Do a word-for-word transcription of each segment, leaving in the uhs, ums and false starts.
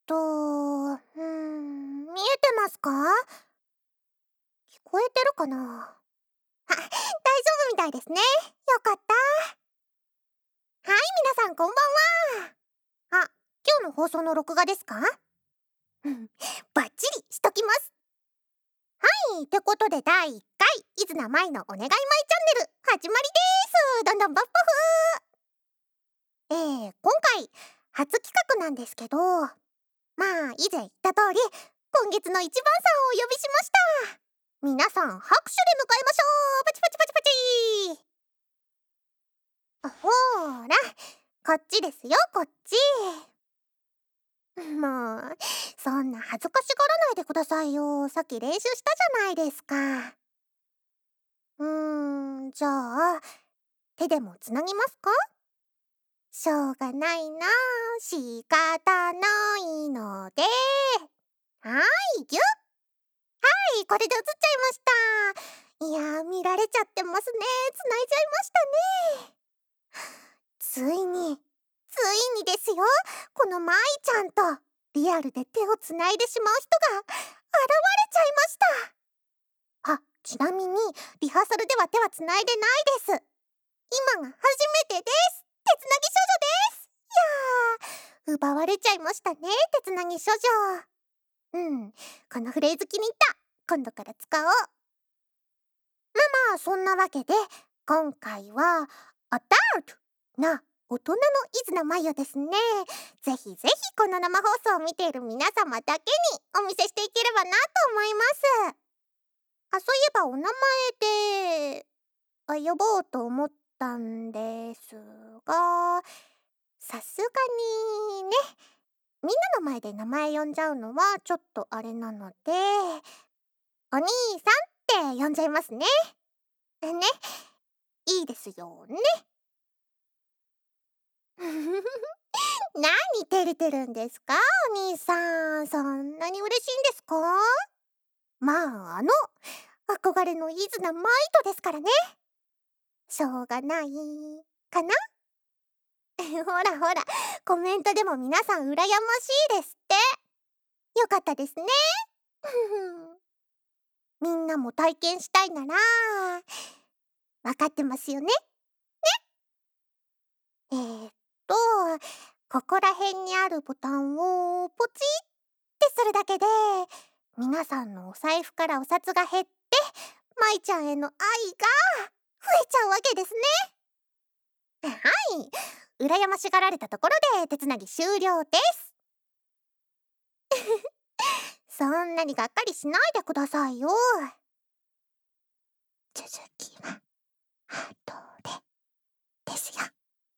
と、うーん、見えてますか？聞こえてるかな？あ、大丈夫みたいですね。よかった。はい、皆さんこんばんは。あ、今日の放送の録画ですか？うん、バッチリしときます。はい、ってことでだいいっかい、いずなまいのお願いマイチャンネル、始まりです。どんどんバッパフー。えー、今回、初企画なんですけど、まあ、以前言った通り、今月の一番さんをお呼びしました。皆さん、拍手で迎えましょう。パチパチパチパチ。あ、ほーら、こっちですよ、こっち。もう、そんな恥ずかしがらないでくださいよ。さっき練習したじゃないですか。うーん、じゃあ、手でもつなぎますか？しょうがないな、仕方ないので。はーい、ぎゅっ。はい、これで映っちゃいました。いやー、見られちゃってますね。繋いじゃいましたね。ついに、ついにですよ。このまいちゃんとリアルで手をつないでしまう人が現れちゃいました。あ、ちなみにリハーサルでは手はつないでないです。今が初めてです。手つなぎ少女です。いやー、奪われちゃいましたね、手つなぎ少女。うん、このフレーズ気に入った。今度から使おう。まあまあ、そんなわけで、今回は、アダルトな大人のイズナマイをですね、ぜひぜひこの生放送を見ている皆様だけにお見せしていければなと思います。あ、そういえばお名前で、あ、呼ぼうと思ったんですが、さすがにね、みんなの前で名前呼んじゃうのはちょっとあれなので、お兄さんって呼んじゃいますね。ね、いいですよね。何照れてるんですか、お兄さん。そんなに嬉しいんですか？まあ、あの、憧れのイズナマイトですからね。しょうがないかな。ほらほら、コメントでも皆さん羨ましいですって。よかったですね。みんなも体験したいなら、わかってますよね。えーっと、ここら辺にあるボタンをポチってするだけで、皆さんのお財布からお札が減って、まいちゃんへの愛が増えちゃうわけですね。はい。羨ましがられたところで手つなぎ終了です。そんなにがっかりしないでくださいよ。続きは後でですよ。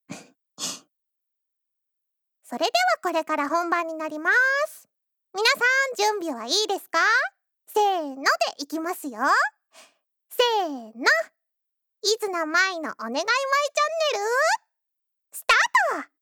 それではこれから本番になります。皆さん準備はいいですか？せーのでいきますよ。せーの。いずなまいのお願いマイチャンネル、スタート！